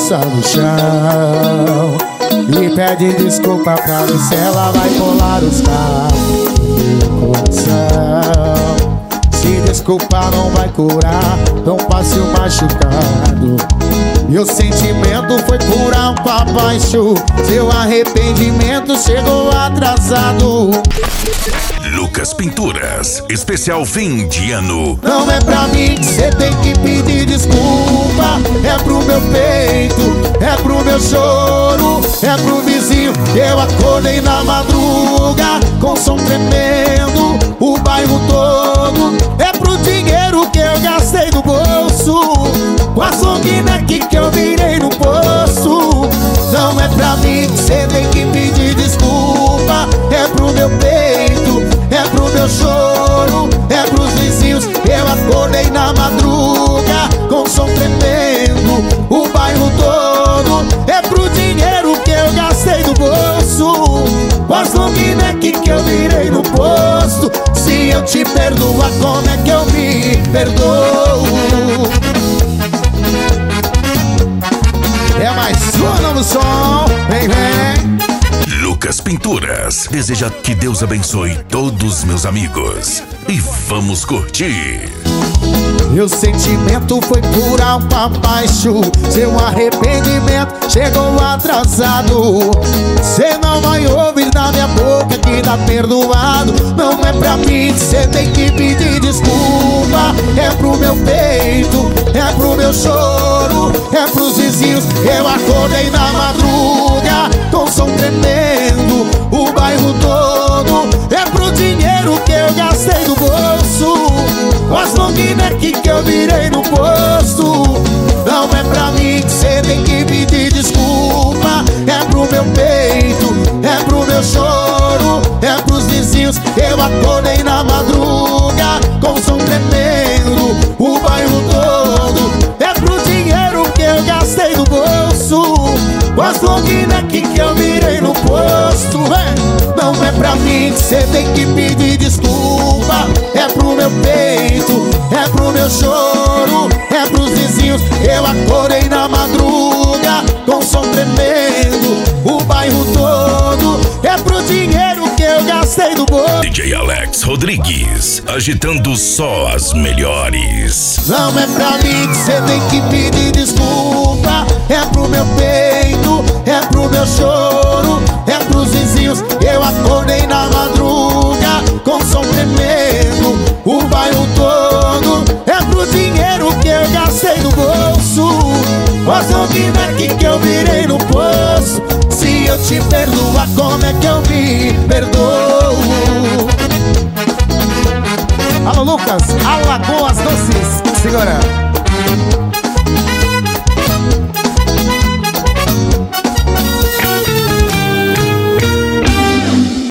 roça no chão e pede desculpa pra ver se ela vai colar os carros no coração. Se desculpar não vai curar tão fácil machucado. E o sentimento foi por alto abaixo, seu arrependimento chegou atrasado. Lucas Pinturas, especial fim de ano. Não é pra mim que cê tem que pedir desculpa, é pro meu peito, é pro meu choro, é pro vizinho que eu acordei na madruga com som tremendo, o bairro todo. É pro dinheiro que eu gastei do bolso, com a long neck que eu virei no poço. Não é pra mim que cê tem que pedir desculpa, é pro meu peito, é pro meu choro, é pros vizinhos. Eu acordei na madruga com som tremendo, o bairro todo. É pro dinheiro que eu gastei do bolso, com as long neck que eu virei no posto. Se eu te perdoar, como é que eu me perdoo? É mais um novo som, vem, vem. Lucas Pinturas deseja que Deus abençoe todos meus amigos. E vamos curtir. Meu sentimento foi por alto abaixo, seu arrependimento chegou atrasado. Cê não vai ouvir da minha boca que tá perdoado. Não é pra mim que cê tem que pedir desculpa, é pro meu peito, é pro meu choro, é pros vizinhos. Eu acordei na madruga com som tremendo, o bairro todo. É pro dinheiro que eu gastei do bolso, com as long neck que eu virei no posto. Não é pra mim que cê tem que pedir desculpa, é pro meu peito, é pro meu choro, é pros vizinhos. Eu acordei na madruga com som tremendo, o bairro todo. É pro dinheiro que eu gastei no bolso, com as long neck que eu virei no posto. Não é pra mim que cê tem que pedir desculpa, é pro meu peito, é pro meu choro, é pros vizinhos. Eu acordei na madruga com som tremendo, o bairro todo. É pro dinheiro que eu gastei do bolso. DJ Alex Rodrigues, agitando só as melhores. Não é pra mim que cê tem que pedir desculpa, é pro meu peito, é pro meu choro, é pros vizinhos. Eu acordei na madruga com som tremendo, o bairro todo. É pro dinheiro que eu gastei no bolso, com as long neck que eu virei no poço. Se eu te perdoar, como é que eu me perdoo?